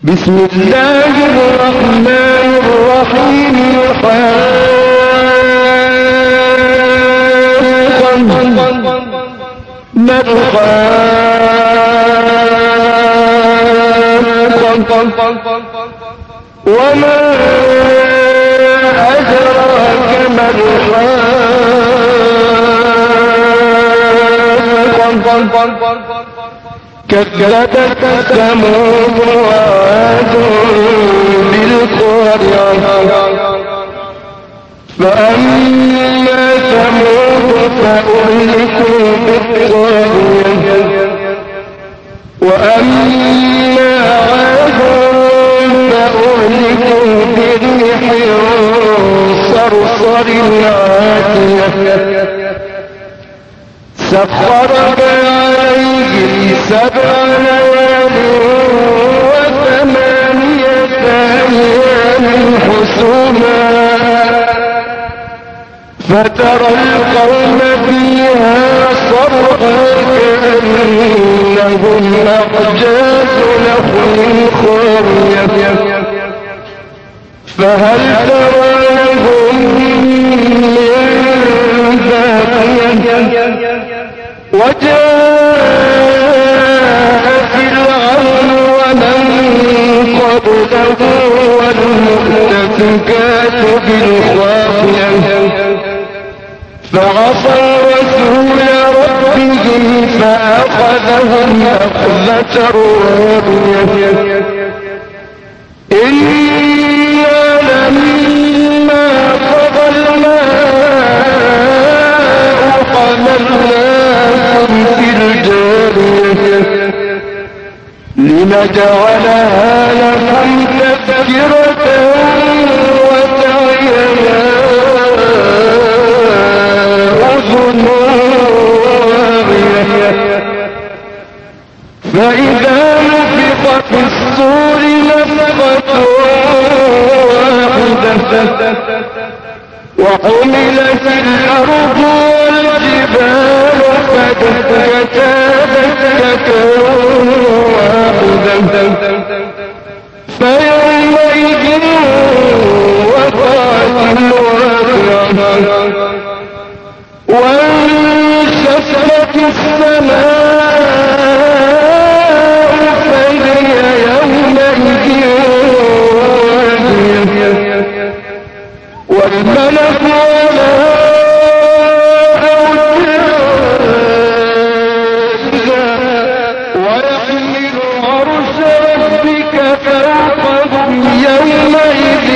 بسم الله الرحمن الرحيم. ما الحاقة وما أدراك ما الحاقة. كذبت ثمود وعاد بالقارعة. فأما ثمود فأهلكوا بالطاغية وأما عاد فأهلكوا بريح صرصر عاتية سخرها عليهم 7 ليال و8 أيام حسوما فترى القوم فيها صرعا كأنهم أعجاز نخل خاوية فهل ترى لهم من باقية. وجاء فرعون ومن قبله والمؤتفكات بالخاطئة فعصوا رسول ربهم فأخذهم أخذة رابية. إنا لما طغى الماء حملناكم في الجارية لنجعلها لكم تذكرة وتعيها أذن واعية. فإذا نفخ في الصور نفخة واحدة وحملت الأرض والجبال فدكتا دكة واحدة فيومئذ وقعت الواقعة وانشقت السماء فهي يومئذ واهية والملك على أرجائها ويحمل عرش ربك فوقهم يومئذ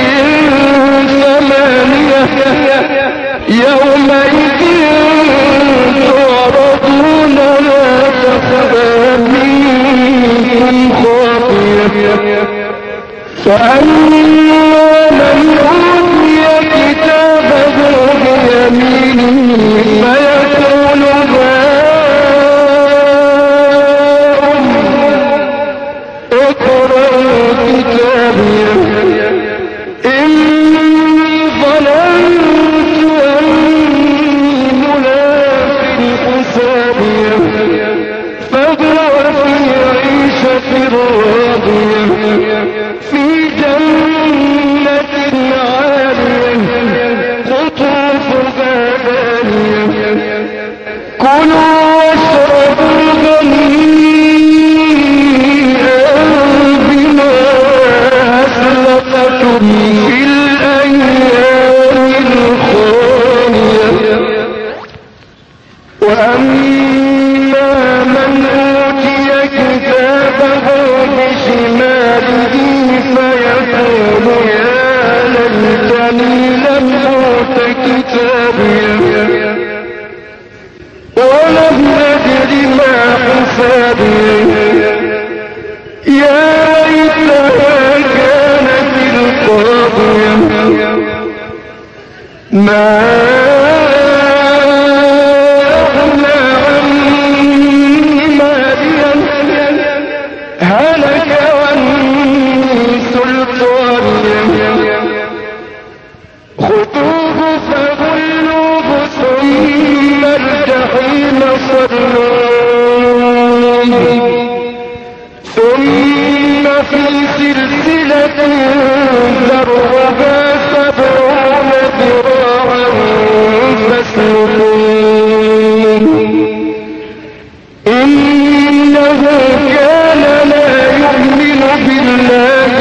8 يومئذ تعرضون لا تخفى منكم خافية. فأما من أوتي كتابه بيمينه فيقول هاؤم اقرءوا كتابيه إني ظننت أني ملاق حسابيه فهو في عيشة راضية في جنة عالية قطوفها دانية كلوا واشربوا هنيئا بما أسلفتم في الأيام الخالية. وأما من أوتي كتابه بشماله فيقول يا ليتني لم أوت كتابيه ولم أدر ما حسابيه يا ليتها كانت القاضية ما أغنى عني ماليا هلك عني سلطانيا خذوه فغلوه ثم الجحيم صلوه ثم في سلسلة ذرعها 70 ذراعا فاسلكوه إنه كان لا يؤمن بالله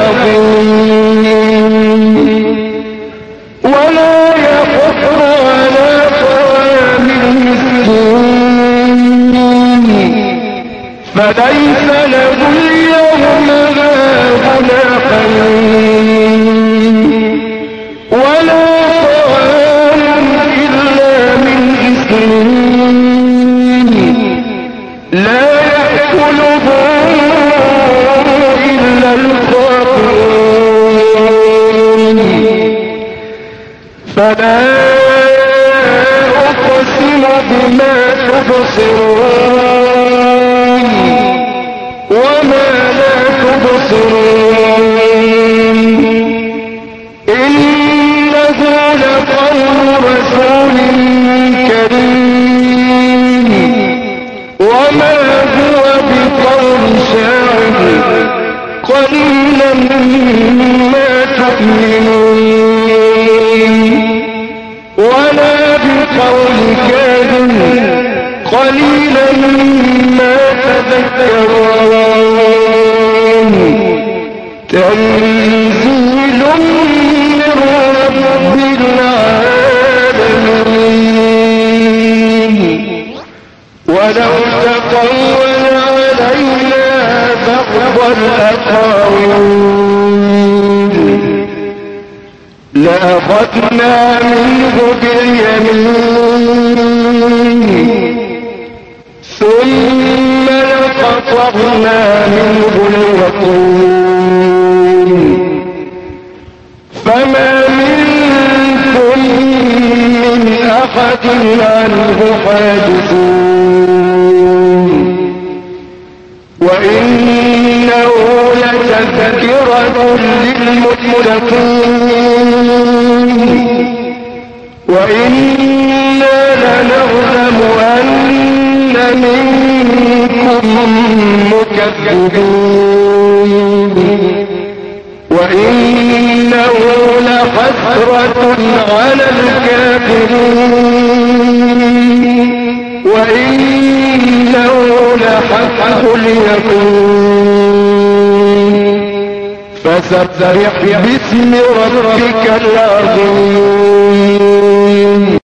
العظيم ولا يحض على طعام المسكين فليس له اليوم هاهنا حميم ولا طعام إلا من غسلين لا يأكله إلا الخاطئون فلا أقسم بما تبصرون وما لا تبصرون إنه لقول رسول كريم وما هو بقول شاعر قليلا ما تؤمنون ولا بقول كاذب قليلا ما تذكرون تنزيل من رب العالمين ولو تقول علينا بعض الأقاويل لأخذنا منه باليمين ثم لقطعنا منه الوتين فما منكم من أحد عنه حاجزون وإنه لتذكرة للمتقين وإنا لنعلم أن منكم مكذبين وإنه لحسرة على الكافرين وإنه لحق اليقين فسبح باسم ربك العظيم